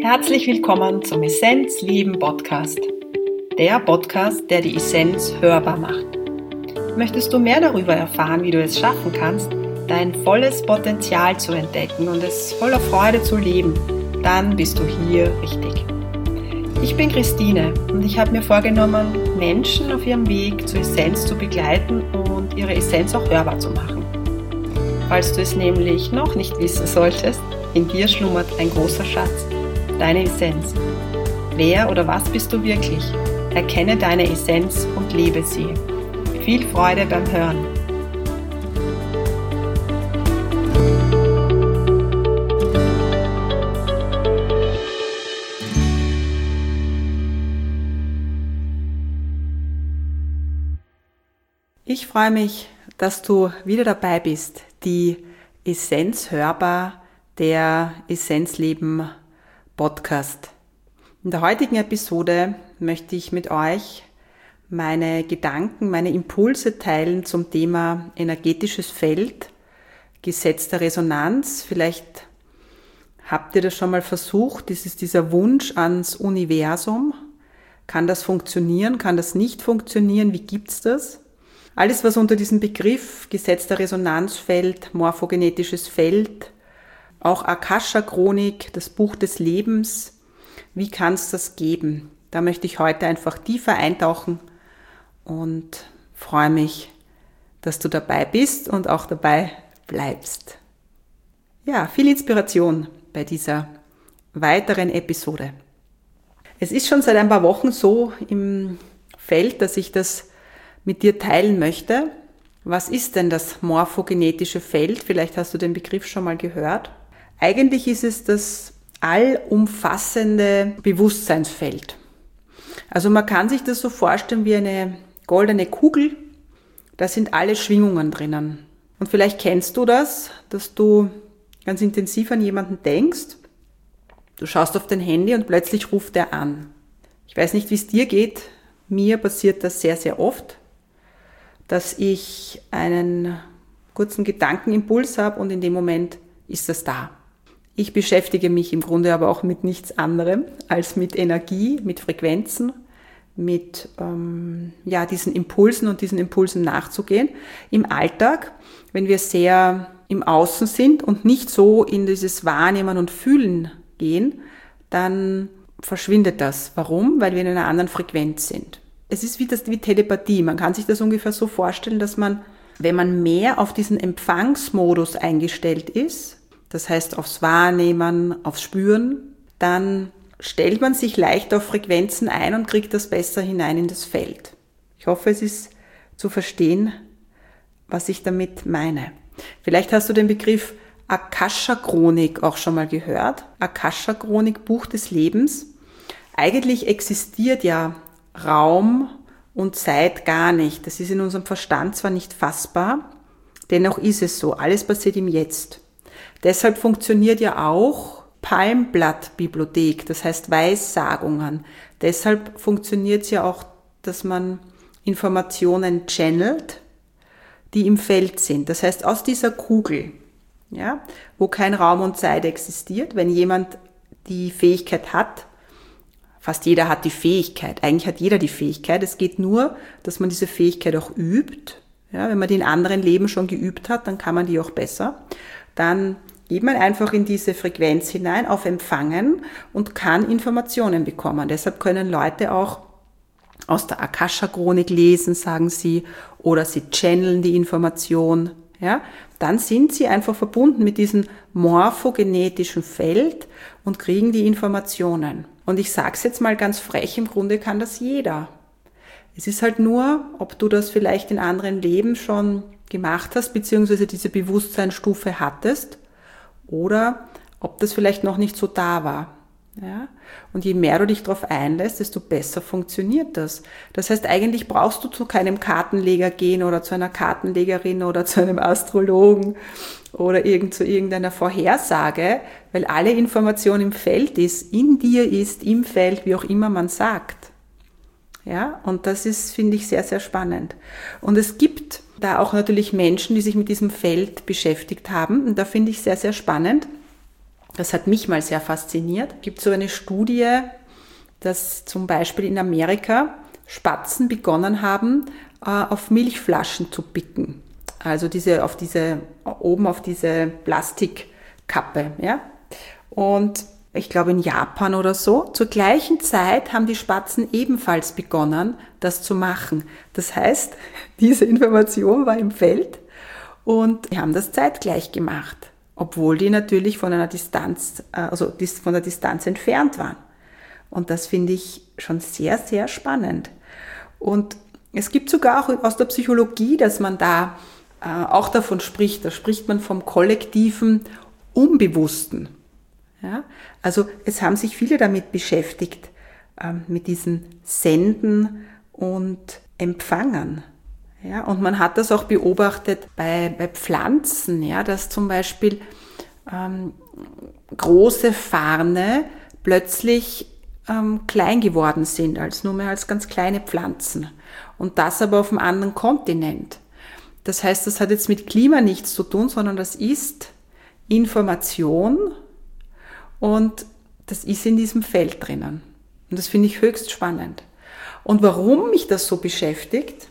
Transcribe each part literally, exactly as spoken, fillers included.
Herzlich willkommen zum Essenz Leben Podcast. Der Podcast, der die Essenz hörbar macht. Möchtest du mehr darüber erfahren, wie du es schaffen kannst, dein volles Potenzial zu entdecken und es voller Freude zu leben, dann bist du hier richtig. Ich bin Christine und ich habe mir vorgenommen, Menschen auf ihrem Weg zur Essenz zu begleiten und ihre Essenz auch hörbar zu machen. Falls du es nämlich noch nicht wissen solltest, in dir schlummert ein großer Schatz, deine Essenz. Wer oder was bist du wirklich? Erkenne deine Essenz und lebe sie. Viel Freude beim Hören. Ich freue mich, dass du wieder dabei bist, die Essenz hörbar, der Essenzleben Podcast. In der heutigen Episode möchte ich mit euch meine Gedanken, meine Impulse teilen zum Thema energetisches Feld, Gesetz der Resonanz. Vielleicht habt ihr das schon mal versucht, das ist dieser Wunsch ans Universum. Kann das funktionieren, kann das nicht funktionieren, wie gibt's das? Alles, was unter diesem Begriff Gesetz der Resonanz fällt, morphogenetisches Feld, auch Akasha-Chronik, das Buch des Lebens, wie kann es das geben? Da möchte ich heute einfach tiefer eintauchen und freue mich, dass du dabei bist und auch dabei bleibst. Ja, viel Inspiration bei dieser weiteren Episode. Es ist schon seit ein paar Wochen so im Feld, dass ich das mit dir teilen möchte. Was ist denn das morphogenetische Feld? Vielleicht hast du den Begriff schon mal gehört. Eigentlich ist es das allumfassende Bewusstseinsfeld. Also man kann sich das so vorstellen wie eine goldene Kugel. Da sind alle Schwingungen drinnen. Und vielleicht kennst du das, dass du ganz intensiv an jemanden denkst. Du schaust auf dein Handy und plötzlich ruft er an. Ich weiß nicht, wie es dir geht. Mir passiert das sehr, sehr oft, dass ich einen kurzen Gedankenimpuls habe und in dem Moment ist das da. Ich beschäftige mich im Grunde aber auch mit nichts anderem als mit Energie, mit Frequenzen, mit ähm, ja, diesen Impulsen und diesen Impulsen nachzugehen. Im Alltag, wenn wir sehr im Außen sind und nicht so in dieses Wahrnehmen und Fühlen gehen, dann verschwindet das. Warum? Weil wir in einer anderen Frequenz sind. Es ist wie, das, wie Telepathie. Man kann sich das ungefähr so vorstellen, dass man, wenn man mehr auf diesen Empfangsmodus eingestellt ist, das heißt aufs Wahrnehmen, aufs Spüren, dann stellt man sich leicht auf Frequenzen ein und kriegt das besser hinein in das Feld. Ich hoffe, es ist zu verstehen, was ich damit meine. Vielleicht hast du den Begriff Akasha-Chronik auch schon mal gehört. Akasha-Chronik, Buch des Lebens. Eigentlich existiert ja Raum und Zeit gar nicht. Das ist in unserem Verstand zwar nicht fassbar, dennoch ist es so. Alles passiert im Jetzt. Deshalb funktioniert ja auch Palmblattbibliothek, das heißt Weissagungen. Deshalb funktioniert es ja auch, dass man Informationen channelt, die im Feld sind. Das heißt, aus dieser Kugel, ja, wo kein Raum und Zeit existiert, wenn jemand die Fähigkeit hat, fast jeder hat die Fähigkeit, eigentlich hat jeder die Fähigkeit, es geht nur, dass man diese Fähigkeit auch übt. Ja, wenn man die in anderen Leben schon geübt hat, dann kann man die auch besser. Dann geht man einfach in diese Frequenz hinein, auf Empfangen und kann Informationen bekommen. Deshalb können Leute auch aus der Akasha-Chronik lesen, sagen sie, oder sie channeln die Information. Ja, dann sind sie einfach verbunden mit diesem morphogenetischen Feld und kriegen die Informationen. Und ich sage es jetzt mal ganz frech, im Grunde kann das jeder. Es ist halt nur, ob du das vielleicht in anderen Leben schon gemacht hast, beziehungsweise diese Bewusstseinsstufe hattest, oder ob das vielleicht noch nicht so da war. Ja? Und je mehr du dich darauf einlässt, desto besser funktioniert das. Das heißt, eigentlich brauchst du zu keinem Kartenleger gehen oder zu einer Kartenlegerin oder zu einem Astrologen oder irgend zu irgendeiner Vorhersage, weil alle Information im Feld ist, in dir ist, im Feld, wie auch immer man sagt. Ja, und das ist, finde ich, sehr, sehr spannend. Und es gibt da auch natürlich Menschen, die sich mit diesem Feld beschäftigt haben. Und da finde ich sehr, sehr spannend, Das hat mich mal sehr fasziniert. Es gibt so eine Studie, dass zum Beispiel in Amerika Spatzen begonnen haben, auf Milchflaschen zu picken. Also diese, auf diese, oben auf diese Plastikkappe, ja. Und ich glaube in Japan oder so, zur gleichen Zeit haben die Spatzen ebenfalls begonnen, das zu machen. Das heißt, diese Information war im Feld und die haben das zeitgleich gemacht, obwohl die natürlich von einer Distanz, also von der Distanz entfernt waren. Und das finde ich schon sehr, sehr spannend. Und es gibt sogar auch aus der Psychologie, dass man da äh, auch davon spricht, da spricht man vom kollektiven Unbewussten. Ja? Also es haben sich viele damit beschäftigt, ähm, mit diesen Senden und Empfangen. Ja? Und man hat das auch beobachtet bei, bei Pflanzen, ja? Dass zum Beispiel ähm, große Farne plötzlich ähm, klein geworden sind, als nur mehr als ganz kleine Pflanzen. Und das aber auf einem anderen Kontinent. Das heißt, das hat jetzt mit Klima nichts zu tun, sondern das ist Information und das ist in diesem Feld drinnen. Und das finde ich höchst spannend. Und warum mich das so beschäftigt,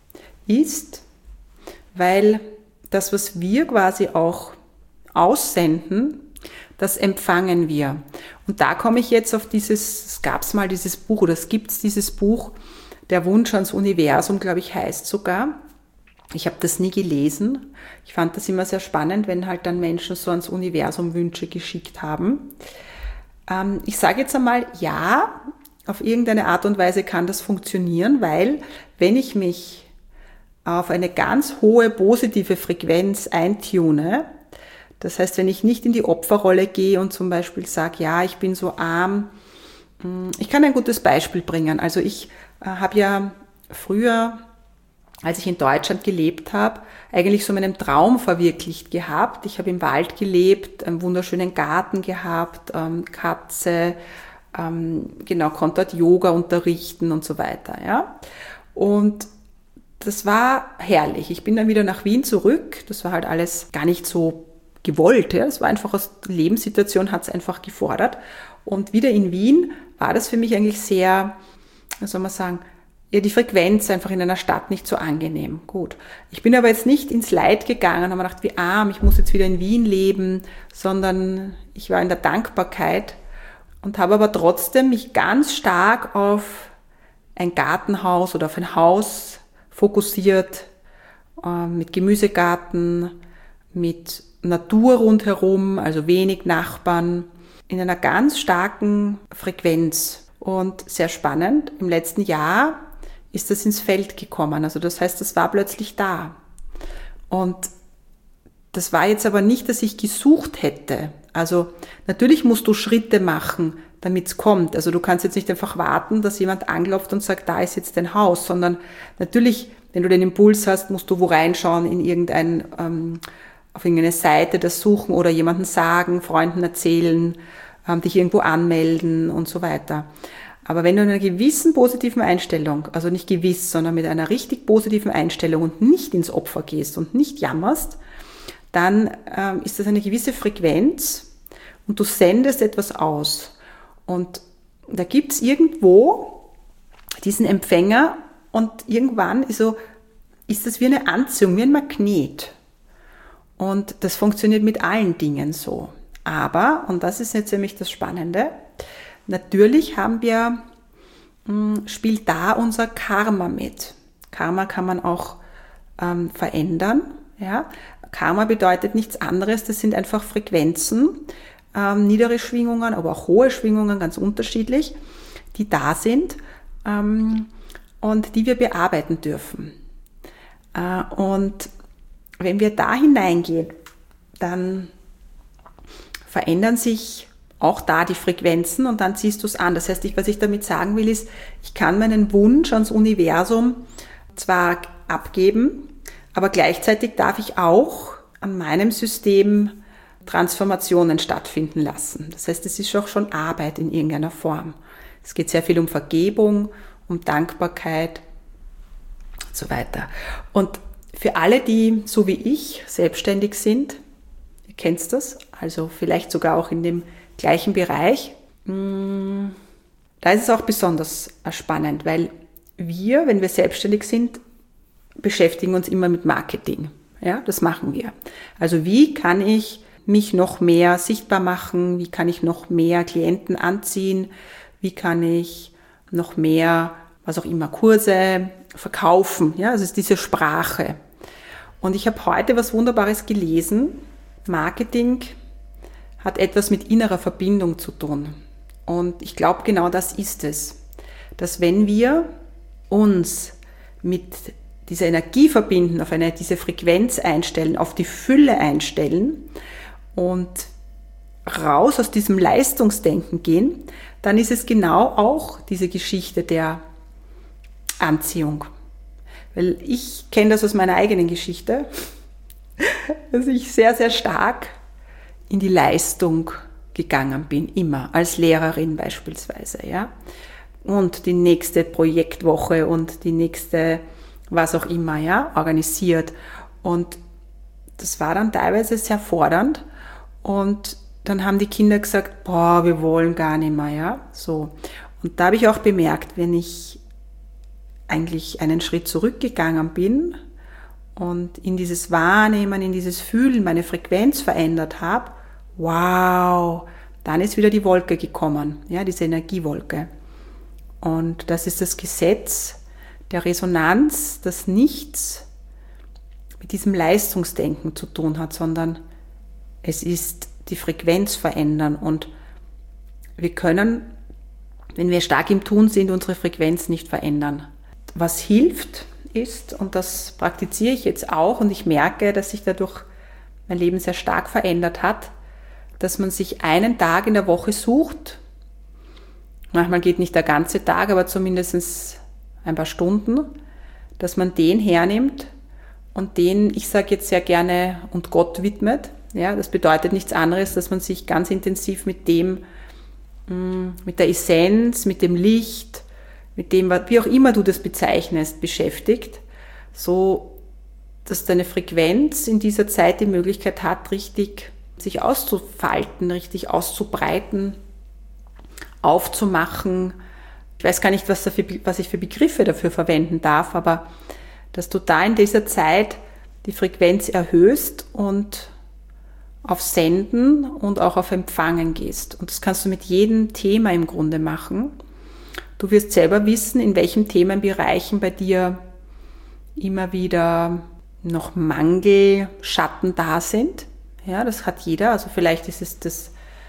ist, weil das, was wir quasi auch aussenden, das empfangen wir. Und da komme ich jetzt auf dieses, es gab es mal dieses Buch, oder es gibt dieses Buch, Der Wunsch ans Universum, glaube ich, heißt sogar. Ich habe das nie gelesen. Ich fand das immer sehr spannend, wenn halt dann Menschen so ans Universum Wünsche geschickt haben. Ähm, ich sage jetzt einmal, ja, auf irgendeine Art und Weise kann das funktionieren, weil wenn ich mich auf eine ganz hohe positive Frequenz eintune, das heißt, wenn ich nicht in die Opferrolle gehe und zum Beispiel sage, ja, ich bin so arm, ich kann ein gutes Beispiel bringen. Also ich äh, habe ja früher, als ich in Deutschland gelebt habe, eigentlich so meinen Traum verwirklicht gehabt. Ich habe im Wald gelebt, einen wunderschönen Garten gehabt, ähm, Katze, ähm, genau, konnte dort Yoga unterrichten und so weiter. Ja? Und das war herrlich. Ich bin dann wieder nach Wien zurück. Das war halt alles gar nicht so gewollt. Ja? Das war einfach aus der Lebenssituation, hat es einfach gefordert. Und wieder in Wien war das für mich eigentlich sehr, wie soll man sagen, ja, die Frequenz einfach in einer Stadt nicht so angenehm. Gut. Ich bin aber jetzt nicht ins Leid gegangen und habe mir gedacht, wie arm, ich muss jetzt wieder in Wien leben, sondern ich war in der Dankbarkeit und habe aber trotzdem mich ganz stark auf ein Gartenhaus oder auf ein Haus fokussiert, äh, mit Gemüsegarten, mit Natur rundherum, also wenig Nachbarn, in einer ganz starken Frequenz. Und sehr spannend, im letzten Jahr ist das ins Feld gekommen. Also das heißt, das war plötzlich da. Und das war jetzt aber nicht, dass ich gesucht hätte. Also natürlich musst du Schritte machen, damit es kommt. Also du kannst jetzt nicht einfach warten, dass jemand anklopft und sagt, da ist jetzt dein Haus, sondern natürlich, wenn du den Impuls hast, musst du wo reinschauen, in irgendein, ähm, auf irgendeine Seite das suchen oder jemanden sagen, Freunden erzählen, ähm, dich irgendwo anmelden und so weiter. Aber wenn du in einer gewissen positiven Einstellung, also nicht gewiss, sondern mit einer richtig positiven Einstellung und nicht ins Opfer gehst und nicht jammerst, dann ähm, ist das eine gewisse Frequenz und du sendest etwas aus. Und da gibt's irgendwo diesen Empfänger und irgendwann ist, so, ist das wie eine Anziehung, wie ein Magnet. Und das funktioniert mit allen Dingen so. Aber, und das ist jetzt nämlich das Spannende, natürlich haben wir, spielt da unser Karma mit. Karma kann man auch ähm, verändern. Ja? Karma bedeutet nichts anderes, das sind einfach Frequenzen, ähm, niedere Schwingungen, aber auch hohe Schwingungen, ganz unterschiedlich, die da sind ähm, und die wir bearbeiten dürfen. Äh, und wenn wir da hineingehen, dann verändern sich auch da die Frequenzen und dann ziehst du es an. Das heißt, ich, was ich damit sagen will, ist, ich kann meinen Wunsch ans Universum zwar abgeben, aber gleichzeitig darf ich auch an meinem System Transformationen stattfinden lassen. Das heißt, es ist auch schon Arbeit in irgendeiner Form. Es geht sehr viel um Vergebung, um Dankbarkeit und so weiter. Und für alle, die so wie ich selbstständig sind, ihr kennt das, also vielleicht sogar auch in dem gleichen Bereich. Da ist es auch besonders spannend, weil wir, wenn wir selbstständig sind, beschäftigen uns immer mit Marketing. Ja, das machen wir. Also wie kann ich mich noch mehr sichtbar machen? Wie kann ich noch mehr Klienten anziehen? Wie kann ich noch mehr, was auch immer, Kurse verkaufen? Ja, also es ist diese Sprache. Und ich habe heute was Wunderbares gelesen. Marketing hat etwas mit innerer Verbindung zu tun. Und ich glaube, genau das ist es. Dass wenn wir uns mit dieser Energie verbinden, auf eine, diese Frequenz einstellen, auf die Fülle einstellen und raus aus diesem Leistungsdenken gehen, dann ist es genau auch diese Geschichte der Anziehung. Weil ich kenne das aus meiner eigenen Geschichte, dass ich sehr, sehr stark in die Leistung gegangen bin, immer, als Lehrerin beispielsweise, ja. Und die nächste Projektwoche und die nächste, was auch immer, ja, organisiert. Und das war dann teilweise sehr fordernd. Und dann haben die Kinder gesagt, boah, wir wollen gar nicht mehr, ja, so. Und da habe ich auch bemerkt, wenn ich eigentlich einen Schritt zurückgegangen bin und in dieses Wahrnehmen, in dieses Fühlen meine Frequenz verändert habe, wow, dann ist wieder die Wolke gekommen, ja, diese Energiewolke. Und das ist das Gesetz der Resonanz, das nichts mit diesem Leistungsdenken zu tun hat, sondern es ist die Frequenz verändern. Und wir können, wenn wir stark im Tun sind, unsere Frequenz nicht verändern. Was hilft ist, und das praktiziere ich jetzt auch, und ich merke, dass sich dadurch mein Leben sehr stark verändert hat, dass man sich einen Tag in der Woche sucht. Manchmal geht nicht der ganze Tag, aber zumindest ein paar Stunden, dass man den hernimmt und den, ich sage jetzt sehr gerne, und Gott widmet. Ja, das bedeutet nichts anderes, dass man sich ganz intensiv mit dem, mit der Essenz, mit dem Licht, mit dem, wie auch immer du das bezeichnest, beschäftigt, so dass deine Frequenz in dieser Zeit die Möglichkeit hat, richtig sich auszufalten, richtig auszubreiten, aufzumachen. Ich weiß gar nicht, was, dafür, was ich für Begriffe dafür verwenden darf, aber dass du da in dieser Zeit die Frequenz erhöhst und auf Senden und auch auf Empfangen gehst. Und das kannst du mit jedem Thema im Grunde machen. Du wirst selber wissen, in welchen Themenbereichen bei dir immer wieder noch Mangelschatten da sind. Ja, das hat jeder. Also vielleicht ist es das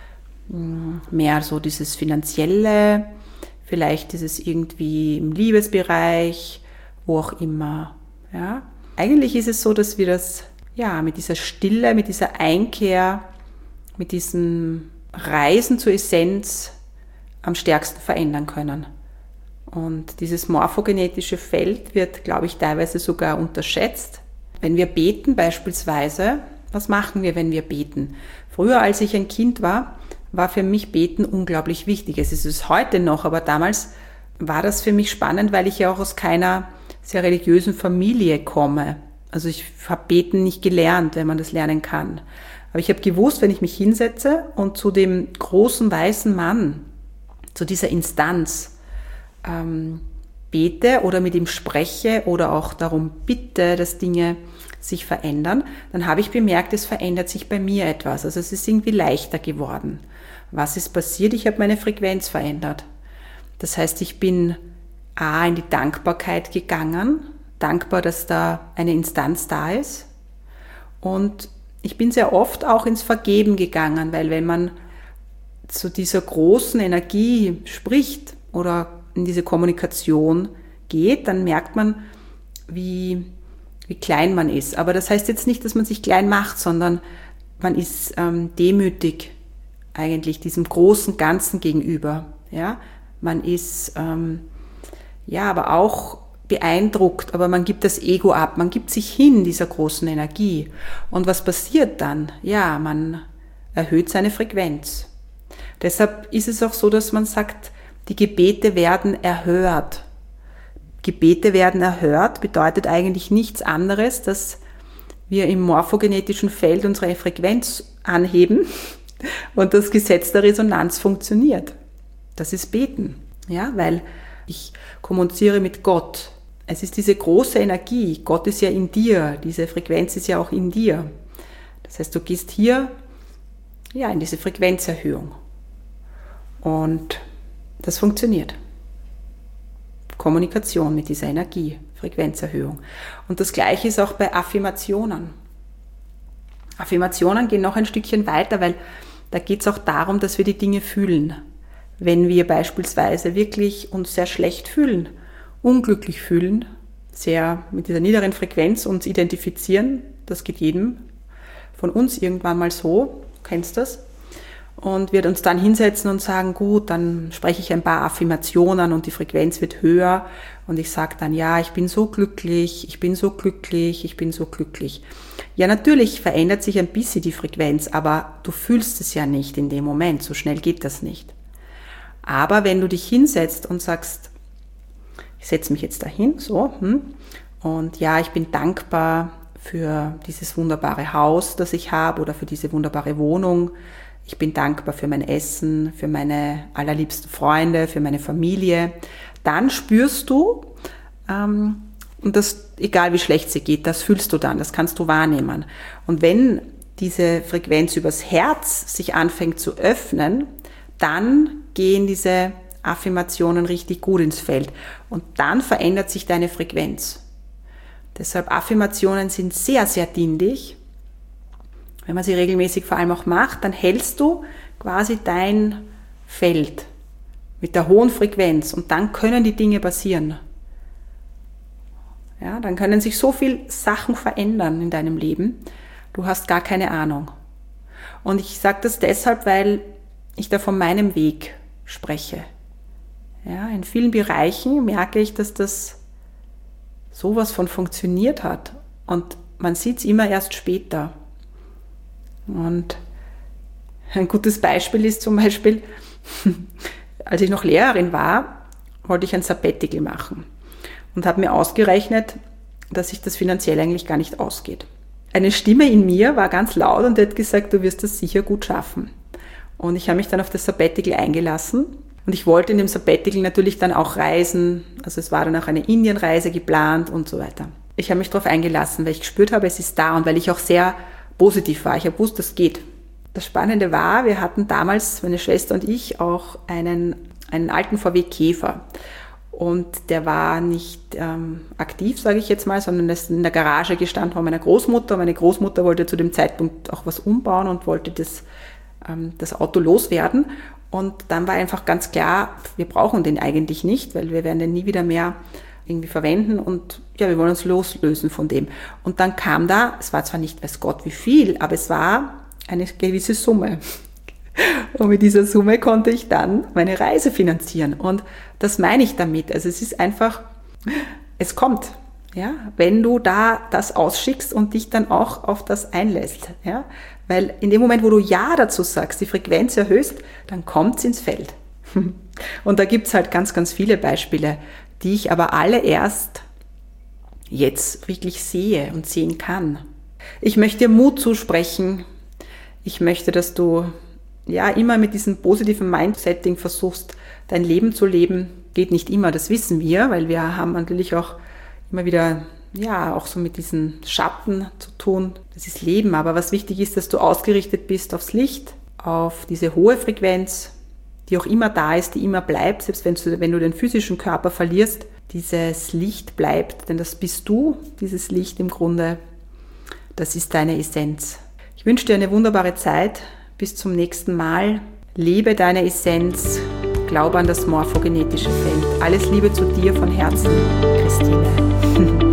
mehr so dieses Finanzielle, vielleicht ist es irgendwie im Liebesbereich, wo auch immer. Ja, eigentlich ist es so, dass wir das ja mit dieser Stille, mit dieser Einkehr, mit diesem Reisen zur Essenz am stärksten verändern können. Und dieses morphogenetische Feld wird, glaube ich, teilweise sogar unterschätzt. Wenn wir beten beispielsweise, was machen wir, wenn wir beten? Früher, als ich ein Kind war, war für mich Beten unglaublich wichtig. Es ist es heute noch, aber damals war das für mich spannend, weil ich ja auch aus keiner sehr religiösen Familie komme. Also ich habe Beten nicht gelernt, wenn man das lernen kann. Aber ich habe gewusst, wenn ich mich hinsetze und zu dem großen weißen Mann, zu dieser Instanz ähm, bete oder mit ihm spreche oder auch darum bitte, dass Dinge sich verändern, dann habe ich bemerkt, es verändert sich bei mir etwas. Also es ist irgendwie leichter geworden. Was ist passiert? Ich habe meine Frequenz verändert. Das heißt, ich bin A, in die Dankbarkeit gegangen, dankbar, dass da eine Instanz da ist. Und ich bin sehr oft auch ins Vergeben gegangen, weil wenn man zu dieser großen Energie spricht oder in diese Kommunikation geht, dann merkt man, wie, wie klein man ist. Aber das heißt jetzt nicht, dass man sich klein macht, sondern man ist ähm, demütig eigentlich diesem großen Ganzen gegenüber. Ja, man ist ähm, ja, aber auch beeindruckt, aber man gibt das Ego ab, man gibt sich hin dieser großen Energie. Und was passiert dann? Ja, man erhöht seine Frequenz. Deshalb ist es auch so, dass man sagt, die Gebete werden erhört. Gebete werden erhört bedeutet eigentlich nichts anderes, dass wir im morphogenetischen Feld unsere Frequenz anheben und das Gesetz der Resonanz funktioniert. Das ist Beten, ja, weil ich kommuniziere mit Gott. Es ist diese große Energie. Gott ist ja in dir. Diese Frequenz ist ja auch in dir. Das heißt, du gehst hier ja, in diese Frequenzerhöhung. Und das funktioniert. Kommunikation mit dieser Energie, Frequenzerhöhung. Und das Gleiche ist auch bei Affirmationen. Affirmationen gehen noch ein Stückchen weiter, weil da geht es auch darum, dass wir die Dinge fühlen. Wenn wir beispielsweise wirklich uns sehr schlecht fühlen, unglücklich fühlen, sehr mit dieser niederen Frequenz uns identifizieren, das geht jedem von uns irgendwann mal so, du kennst das, und wir uns dann hinsetzen und sagen, gut, dann spreche ich ein paar Affirmationen und die Frequenz wird höher und ich sage dann, ja, ich bin so glücklich, ich bin so glücklich, ich bin so glücklich. Ja, natürlich verändert sich ein bisschen die Frequenz, aber du fühlst es ja nicht in dem Moment, so schnell geht das nicht. Aber wenn du dich hinsetzt und sagst, ich setze mich jetzt dahin, so, hm, und ja, ich bin dankbar für dieses wunderbare Haus, das ich habe oder für diese wunderbare Wohnung. Ich bin dankbar für mein Essen, für meine allerliebsten Freunde, für meine Familie. Dann spürst du, ähm, und das, egal wie schlecht sie geht, das fühlst du dann, das kannst du wahrnehmen. Und wenn diese Frequenz übers Herz sich anfängt zu öffnen, dann gehen diese Affirmationen richtig gut ins Feld. Und dann verändert sich deine Frequenz. Deshalb Affirmationen sind sehr, sehr dienlich. Wenn man sie regelmäßig vor allem auch macht, dann hältst du quasi dein Feld mit der hohen Frequenz und dann können die Dinge passieren. Ja, dann können sich so viele Sachen verändern in deinem Leben. Du hast gar keine Ahnung. Und ich sage das deshalb, weil ich da von meinem Weg spreche. Ja, in vielen Bereichen merke ich, dass das sowas von funktioniert hat. Und man sieht es immer erst später. Und ein gutes Beispiel ist zum Beispiel, als ich noch Lehrerin war, wollte ich ein Sabbatical machen und habe mir ausgerechnet, dass sich das finanziell eigentlich gar nicht ausgeht. Eine Stimme in mir war ganz laut und die hat gesagt, du wirst das sicher gut schaffen. Und ich habe mich dann auf das Sabbatical eingelassen und ich wollte in dem Sabbatical natürlich dann auch reisen, also es war dann auch eine Indienreise geplant und so weiter. Ich habe mich darauf eingelassen, weil ich gespürt habe, es ist da und weil ich auch sehr positiv war. Ich habe gewusst, das geht. Das Spannende war, wir hatten damals, meine Schwester und ich, auch einen, einen alten V W Käfer. Und der war nicht ähm, aktiv, sage ich jetzt mal, sondern ist in der Garage gestanden von meiner Großmutter. Meine Großmutter wollte zu dem Zeitpunkt auch was umbauen und wollte das, ähm, das Auto loswerden. Und dann war einfach ganz klar, wir brauchen den eigentlich nicht, weil wir werden den nie wieder mehr irgendwie verwenden und ja, wir wollen uns loslösen von dem. Und dann kam da, es war zwar nicht weiß Gott wie viel, aber es war eine gewisse Summe. Und mit dieser Summe konnte ich dann meine Reise finanzieren. Und das meine ich damit. Also es ist einfach, es kommt, ja, wenn du da das ausschickst und dich dann auch auf das einlässt, ja, weil in dem Moment, wo du Ja dazu sagst, die Frequenz erhöhst, dann kommt's ins Feld. Und da gibt's halt ganz, ganz viele Beispiele, die ich aber alle erst jetzt wirklich sehe und sehen kann. Ich möchte dir Mut zusprechen. Ich möchte, dass du ja immer mit diesem positiven Mindsetting versuchst, dein Leben zu leben. Geht nicht immer, das wissen wir, weil wir haben natürlich auch immer wieder, ja, auch so mit diesen Schatten zu tun. Das ist Leben, aber was wichtig ist, dass du ausgerichtet bist aufs Licht, auf diese hohe Frequenz, die auch immer da ist, die immer bleibt, selbst wenn du, wenn du den physischen Körper verlierst, dieses Licht bleibt, denn das bist du, dieses Licht im Grunde, das ist deine Essenz. Ich wünsche dir eine wunderbare Zeit, bis zum nächsten Mal. Lebe deine Essenz, glaube an das morphogenetische Feld. Alles Liebe zu dir von Herzen, Christine.